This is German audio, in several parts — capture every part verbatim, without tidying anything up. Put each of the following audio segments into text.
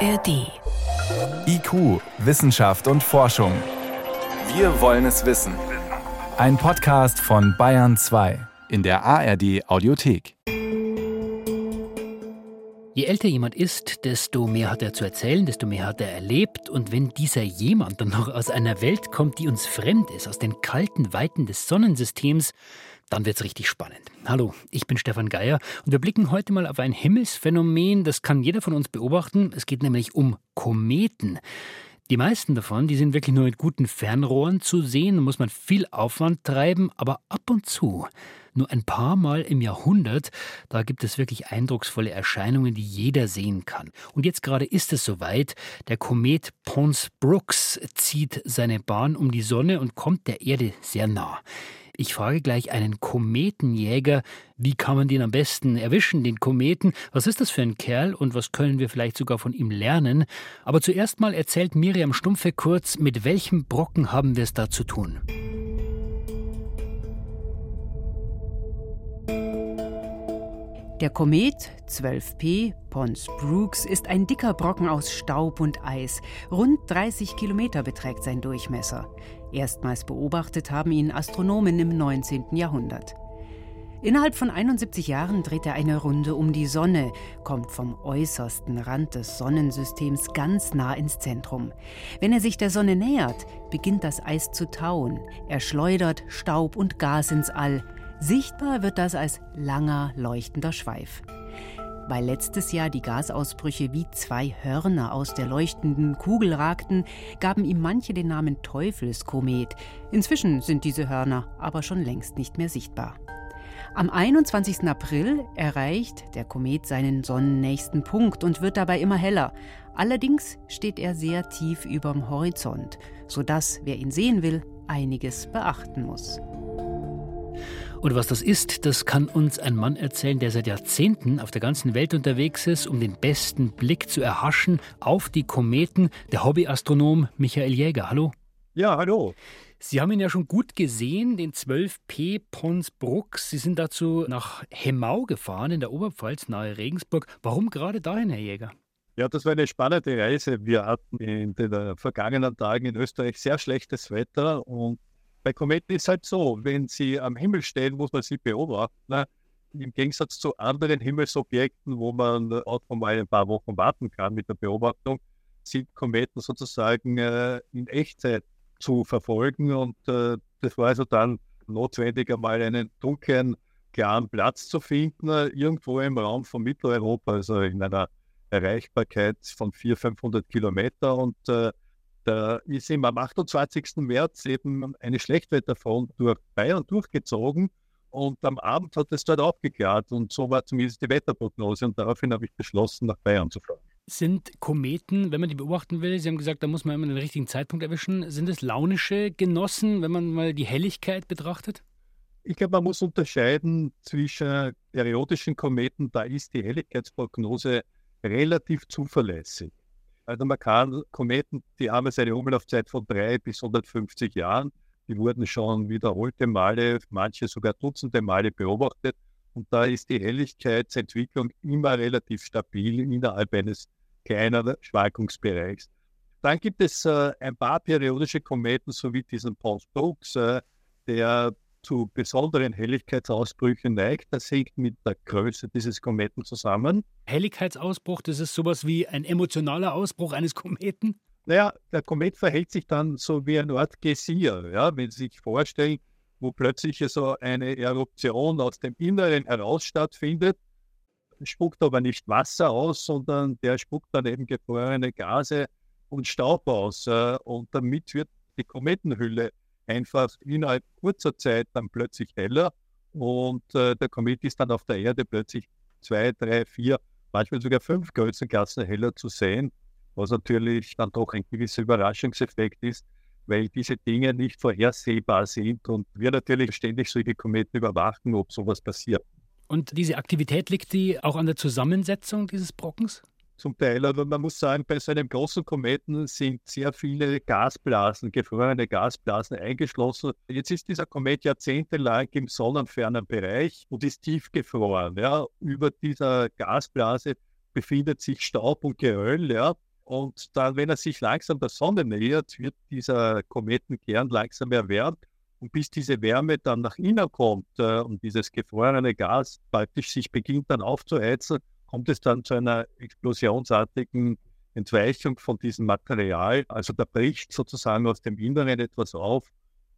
R D. I Q, Wissenschaft und Forschung. Wir wollen es wissen. Ein Podcast von Bayern zwei in der A R D Audiothek. Je älter jemand ist, desto mehr hat er zu erzählen, desto mehr hat er erlebt. Und wenn dieser jemand dann noch aus einer Welt kommt, die uns fremd ist, aus den kalten Weiten des Sonnensystems, dann wird's richtig spannend. Hallo, ich bin Stefan Geier und wir blicken heute mal auf ein Himmelsphänomen, das kann jeder von uns beobachten. Es geht nämlich um Kometen. Die meisten davon, die sind wirklich nur mit guten Fernrohren zu sehen, da muss man viel Aufwand treiben, aber ab und zu, nur ein paar Mal im Jahrhundert, da gibt es wirklich eindrucksvolle Erscheinungen, die jeder sehen kann. Und jetzt gerade ist es soweit, der Komet Pons-Brooks zieht seine Bahn um die Sonne und kommt der Erde sehr nah. Ich frage gleich einen Kometenjäger, wie kann man den am besten erwischen, den Kometen? Was ist das für ein Kerl und was können wir vielleicht sogar von ihm lernen? Aber zuerst mal erzählt Miriam Stumpfe kurz, mit welchem Brocken haben wir es da zu tun? Der Komet zwölf P Pons-Brooks ist ein dicker Brocken aus Staub und Eis. Rund dreißig Kilometer beträgt sein Durchmesser. Erstmals beobachtet haben ihn Astronomen im neunzehnten Jahrhundert. Innerhalb von einundsiebzig Jahren dreht er eine Runde um die Sonne, kommt vom äußersten Rand des Sonnensystems ganz nah ins Zentrum. Wenn er sich der Sonne nähert, beginnt das Eis zu tauen. Er schleudert Staub und Gas ins All. Sichtbar wird das als langer, leuchtender Schweif. Weil letztes Jahr die Gasausbrüche wie zwei Hörner aus der leuchtenden Kugel ragten, gaben ihm manche den Namen Teufelskomet. Inzwischen sind diese Hörner aber schon längst nicht mehr sichtbar. Am einundzwanzigsten April erreicht der Komet seinen sonnennächsten Punkt und wird dabei immer heller. Allerdings steht er sehr tief überm Horizont, sodass, wer ihn sehen will, einiges beachten muss. Und was das ist, das kann uns ein Mann erzählen, der seit Jahrzehnten auf der ganzen Welt unterwegs ist, um den besten Blick zu erhaschen auf die Kometen. Der Hobbyastronom Michael Jäger. Hallo. Ja, hallo. Sie haben ihn ja schon gut gesehen, den zwölf P Pons-Brooks. Sie sind dazu nach Hemau gefahren, in der Oberpfalz, nahe Regensburg. Warum gerade dahin, Herr Jäger? Ja, das war eine spannende Reise. Wir hatten in den vergangenen Tagen in Österreich sehr schlechtes Wetter und bei Kometen ist es halt so, wenn sie am Himmel stehen, muss man sie beobachten. Im Gegensatz zu anderen Himmelsobjekten, wo man auch mal ein paar Wochen warten kann mit der Beobachtung, sind Kometen sozusagen äh, in Echtzeit zu verfolgen. Und äh, das war also dann notwendig, einmal einen dunklen, klaren Platz zu finden, äh, irgendwo im Raum von Mitteleuropa, also in einer Erreichbarkeit von vierhundert, fünfhundert Kilometer. Und äh, Da ist ihm am achtundzwanzigsten März eben eine Schlechtwetterfront durch Bayern durchgezogen und am Abend hat es dort aufgeklärt und so war zumindest die Wetterprognose und daraufhin habe ich beschlossen, nach Bayern zu fahren. Sind Kometen, wenn man die beobachten will, Sie haben gesagt, da muss man immer den richtigen Zeitpunkt erwischen, sind es launische Genossen, wenn man mal die Helligkeit betrachtet? Ich glaube, man muss unterscheiden zwischen periodischen Kometen, da ist die Helligkeitsprognose relativ zuverlässig. Also man kann Kometen, die haben jetzt eine Umlaufzeit von drei bis hundertfünfzig Jahren. Die wurden schon wiederholte Male, manche sogar dutzende Male beobachtet. Und da ist die Helligkeitsentwicklung immer relativ stabil innerhalb eines kleinen Schwankungsbereichs. Dann gibt es äh, ein paar periodische Kometen, so wie diesen Pons-Brooks, äh, der zu besonderen Helligkeitsausbrüchen neigt. Das hängt mit der Größe dieses Kometen zusammen. Helligkeitsausbruch, das ist sowas wie ein emotionaler Ausbruch eines Kometen? Naja, der Komet verhält sich dann so wie eine Art Geysir. Ja? Wenn Sie sich vorstellen, wo plötzlich so eine Eruption aus dem Inneren heraus stattfindet, spuckt aber nicht Wasser aus, sondern der spuckt dann eben gefrorene Gase und Staub aus. Und damit wird die Kometenhülle einfach innerhalb kurzer Zeit dann plötzlich heller und äh, der Komet ist dann auf der Erde plötzlich zwei, drei, vier, manchmal sogar fünf Größenklassen heller zu sehen, was natürlich dann doch ein gewisser Überraschungseffekt ist, weil diese Dinge nicht vorhersehbar sind und wir natürlich ständig solche Kometen überwachen, ob sowas passiert. Und diese Aktivität, liegt die auch an der Zusammensetzung dieses Brockens? Zum Teil, aber man muss sagen, bei so einem großen Kometen sind sehr viele Gasblasen, gefrorene Gasblasen eingeschlossen. Jetzt ist dieser Komet jahrzehntelang im sonnenfernen Bereich und ist tiefgefroren. Ja. Über dieser Gasblase befindet sich Staub und Geröll. Ja. Und dann, wenn er sich langsam der Sonne nähert, wird dieser Kometenkern langsam erwärmt. Und bis diese Wärme dann nach innen kommt äh, und dieses gefrorene Gas praktisch sich beginnt dann aufzuheizen, kommt es dann zu einer explosionsartigen Entweichung von diesem Material. Also da bricht sozusagen aus dem Inneren etwas auf.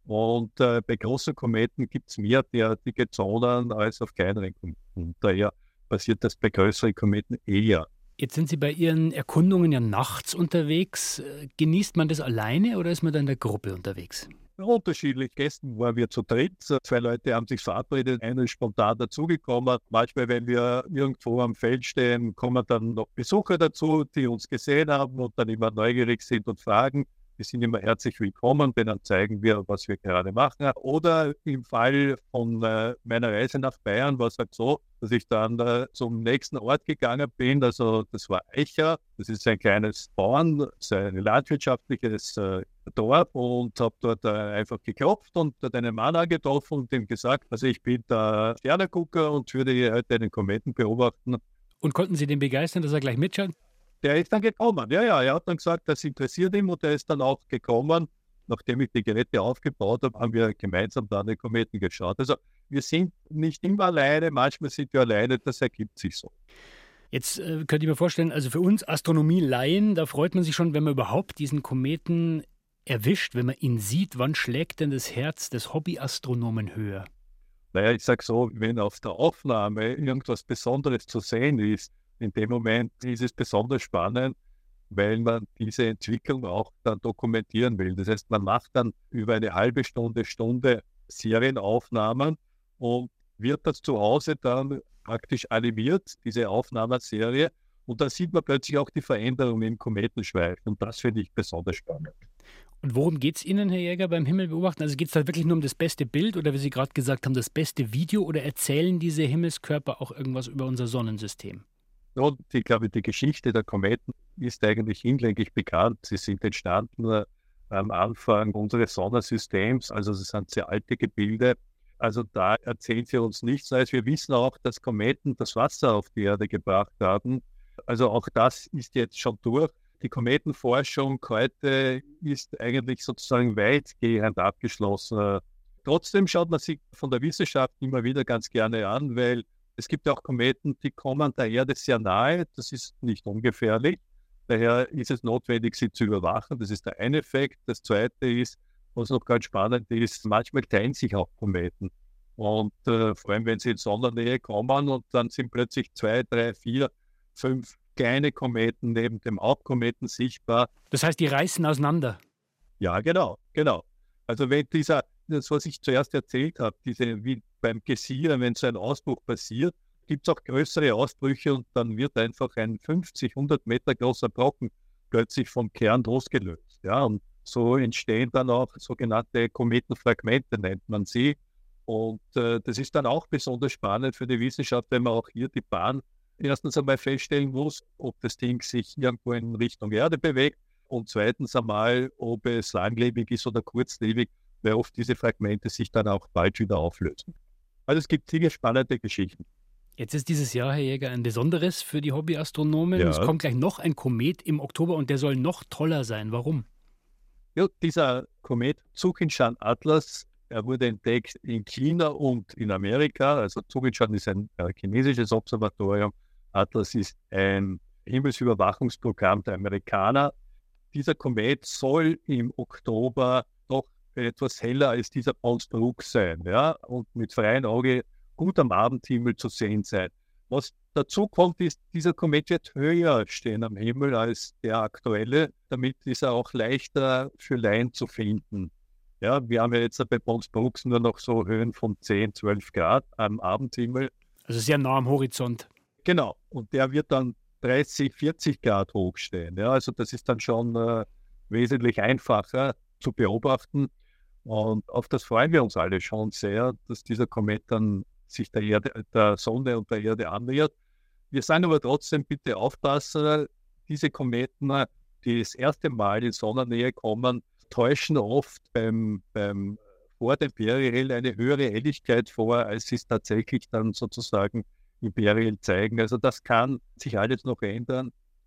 Und äh, bei großen Kometen gibt es mehr derartige Zonen als auf kleineren Kometen. Und daher passiert das bei größeren Kometen eher. Jetzt sind Sie bei Ihren Erkundungen ja nachts unterwegs. Genießt man das alleine oder ist man da in der Gruppe unterwegs? Unterschiedlich. Gestern waren wir zu dritt. Zwei Leute haben sich verabredet, einer ist spontan dazugekommen. Manchmal, wenn wir irgendwo am Feld stehen, kommen dann noch Besucher dazu, die uns gesehen haben und dann immer neugierig sind und fragen. Die sind immer herzlich willkommen, denen zeigen wir, was wir gerade machen. Oder im Fall von äh, meiner Reise nach Bayern war es halt so, dass ich dann äh, zum nächsten Ort gegangen bin. Also das war Eicher, das ist ein kleines Bauern, das ist ein landwirtschaftliches äh, Dorf und habe dort äh, einfach geklopft und dort einen Mann angetroffen und ihm gesagt, also ich bin der Sternegucker und würde hier heute einen Kometen beobachten. Und konnten Sie den begeistern, dass er gleich mitschaut? Der ist dann gekommen, ja, ja, er hat dann gesagt, das interessiert ihn und der ist dann auch gekommen. Nachdem ich die Geräte aufgebaut habe, haben wir gemeinsam dann den Kometen geschaut. Also wir sind nicht immer alleine, manchmal sind wir alleine, das ergibt sich so. Jetzt äh, könnte ich mir vorstellen, also für uns Astronomie-Laien, da freut man sich schon, wenn man überhaupt diesen Kometen erwischt, wenn man ihn sieht. Wann schlägt denn das Herz des Hobbyastronomen höher? Naja, ich sage so, wenn auf der Aufnahme irgendwas Besonderes zu sehen ist, in dem Moment ist es besonders spannend, weil man diese Entwicklung auch dann dokumentieren will. Das heißt, man macht dann über eine halbe Stunde, Stunde Serienaufnahmen und wird das zu Hause dann praktisch animiert, diese Aufnahmeserie. Und dann sieht man plötzlich auch die Veränderung im Kometenschweif. Und das finde ich besonders spannend. Und worum geht es Ihnen, Herr Jäger, beim Himmel beobachten? Also geht es da wirklich nur um das beste Bild oder, wie Sie gerade gesagt haben, das beste Video oder erzählen diese Himmelskörper auch irgendwas über unser Sonnensystem? Und ich glaube, die Geschichte der Kometen ist eigentlich hinlänglich bekannt. Sie sind entstanden am Anfang unseres Sonnensystems, also es sind sehr alte Gebilde. Also da erzählen sie uns nichts Neues. Wir wissen auch, dass Kometen das Wasser auf die Erde gebracht haben. Also auch das ist jetzt schon durch. Die Kometenforschung heute ist eigentlich sozusagen weitgehend abgeschlossen. Trotzdem schaut man sich von der Wissenschaft immer wieder ganz gerne an, weil es gibt auch Kometen, die kommen der Erde sehr nahe. Das ist nicht ungefährlich. Daher ist es notwendig, sie zu überwachen. Das ist der eine Effekt. Das zweite ist, was noch ganz spannend ist, manchmal teilen sich auch Kometen. Und äh, vor allem, wenn sie in Sonnennähe kommen und dann sind plötzlich zwei, drei, vier, fünf kleine Kometen neben dem Hauptkometen sichtbar. Das heißt, die reißen auseinander? Ja, genau, genau. Also wenn dieser, das, was ich zuerst erzählt habe, diese, wie beim Geysir, wenn so ein Ausbruch passiert, gibt es auch größere Ausbrüche und dann wird einfach ein fünfzig, hundert Meter großer Brocken plötzlich vom Kern losgelöst. Ja, und so entstehen dann auch sogenannte Kometenfragmente, nennt man sie. Und äh, das ist dann auch besonders spannend für die Wissenschaft, wenn man auch hier die Bahn erstens einmal feststellen muss, ob das Ding sich irgendwo in Richtung Erde bewegt und zweitens einmal, ob es langlebig ist oder kurzlebig, weil oft diese Fragmente sich dann auch bald wieder auflösen. Also es gibt viele spannende Geschichten. Jetzt ist dieses Jahr, Herr Jäger, ein besonderes für die Hobbyastronomen. Ja. Es kommt gleich noch ein Komet im Oktober und der soll noch toller sein. Warum? Ja, dieser Komet Tsuchinshan-Atlas, er wurde entdeckt in China und in Amerika. Also Tsuchinshan ist ein äh, chinesisches Observatorium. Atlas ist ein Himmelsüberwachungsprogramm der Amerikaner. Dieser Komet soll im Oktober doch etwas heller als dieser Pons-Brooks sein, ja, und mit freiem Auge gut am Abendhimmel zu sehen sein. Was dazu kommt, ist, dieser Komet wird höher stehen am Himmel als der aktuelle. Damit ist er auch leichter für Laien zu finden. Ja, wir haben ja jetzt bei Pons-Brooks nur noch so Höhen von zehn, zwölf Grad am Abendhimmel. Also sehr nah am Horizont. Genau, und der wird dann dreißig, vierzig Grad hoch stehen. Ja, also das ist dann schon äh, wesentlich einfacher zu beobachten. Und auf das freuen wir uns alle schon sehr, dass dieser Komet dann sich der, Erde, der Sonne und der Erde annähert. Wir sagen aber trotzdem, bitte aufpassen, diese Kometen, die das erste Mal in Sonnennähe kommen, täuschen oft beim, beim vor dem Perihel eine höhere Helligkeit vor, als sie es tatsächlich dann sozusagen im Perihel zeigen. Also das kann sich alles noch ändern.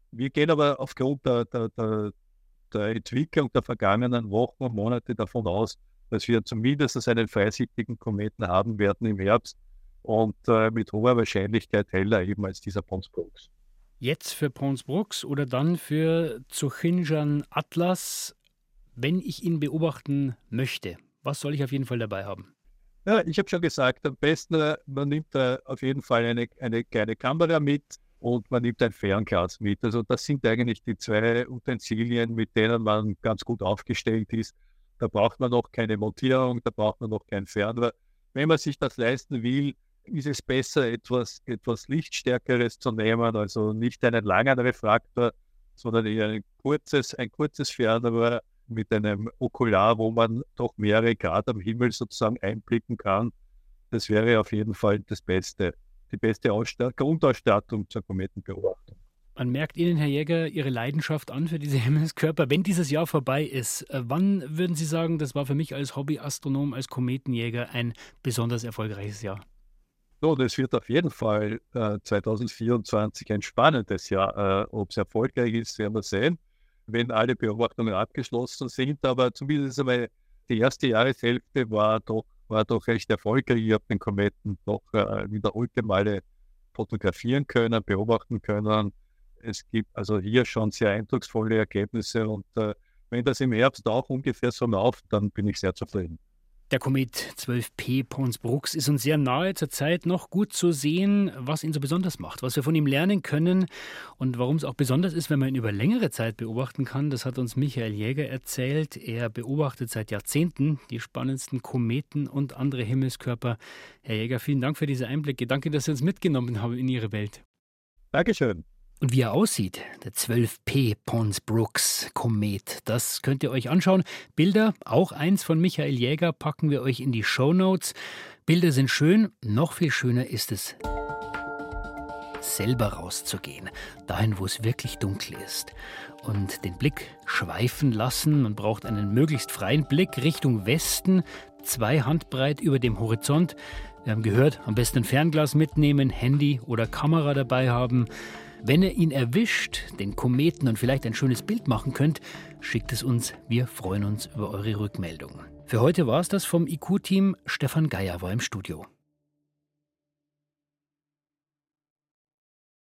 Wir gehen aber aufgrund der, der, der, der Entwicklung der vergangenen Wochen und Monate davon aus, dass wir zumindest einen freisichtigen Kometen haben werden im Herbst und äh, mit hoher Wahrscheinlichkeit heller eben als dieser Pons Brooks. Jetzt für Pons Brooks oder dann für Zochinjan Atlas, wenn ich ihn beobachten möchte? Was soll ich auf jeden Fall dabei haben? Ja, ich habe schon gesagt, am besten, äh, man nimmt äh, auf jeden Fall eine, eine kleine Kamera mit und man nimmt ein Fernglas mit. Also das sind eigentlich die zwei Utensilien, mit denen man ganz gut aufgestellt ist. Da braucht man noch keine Montierung, da braucht man noch kein Fernrohr. Wenn man sich das leisten will, ist es besser, etwas, etwas Lichtstärkeres zu nehmen, also nicht einen langen Refraktor, sondern eher ein kurzes, ein kurzes Fernrohr mit einem Okular, wo man doch mehrere Grad am Himmel sozusagen einblicken kann. Das wäre auf jeden Fall das Beste, die beste Ausstatt- Grundausstattung zur Kometenbeobachtung. Man merkt Ihnen, Herr Jäger, Ihre Leidenschaft an für diese Himmelskörper. Wenn dieses Jahr vorbei ist, wann würden Sie sagen, das war für mich als Hobbyastronom, als Kometenjäger ein besonders erfolgreiches Jahr? So, das wird auf jeden Fall äh, zwanzig vierundzwanzig ein spannendes Jahr. Äh, Ob es erfolgreich ist, werden wir sehen, wenn alle Beobachtungen abgeschlossen sind. Aber zumindest einmal die erste Jahreshälfte war doch, war doch recht erfolgreich. Ich habe den Kometen doch äh, wiederholte Male fotografieren können, beobachten können. Es gibt also hier schon sehr eindrucksvolle Ergebnisse. Und äh, wenn das im Herbst auch ungefähr so läuft, dann bin ich sehr zufrieden. Der Komet zwölf P Pons Brooks ist uns sehr nahe, zurzeit noch gut zu sehen, was ihn so besonders macht, was wir von ihm lernen können und warum es auch besonders ist, wenn man ihn über längere Zeit beobachten kann. Das hat uns Michael Jäger erzählt. Er beobachtet seit Jahrzehnten die spannendsten Kometen und andere Himmelskörper. Herr Jäger, vielen Dank für diese Einblicke. Danke, dass Sie uns mitgenommen haben in Ihre Welt. Dankeschön. Und wie er aussieht, der zwölf P Pons Brooks Komet, das könnt ihr euch anschauen. Bilder, auch eins von Michael Jäger, packen wir euch in die Shownotes. Bilder sind schön, noch viel schöner ist es, selber rauszugehen, dahin, wo es wirklich dunkel ist. Und den Blick schweifen lassen. Man braucht einen möglichst freien Blick Richtung Westen, zwei Handbreit über dem Horizont. Wir haben gehört, am besten ein Fernglas mitnehmen, Handy oder Kamera dabei haben. Wenn ihr ihn erwischt, den Kometen, und vielleicht ein schönes Bild machen könnt, schickt es uns. Wir freuen uns über eure Rückmeldung. Für heute war es das vom I Q-Team. Stefan Geier war im Studio.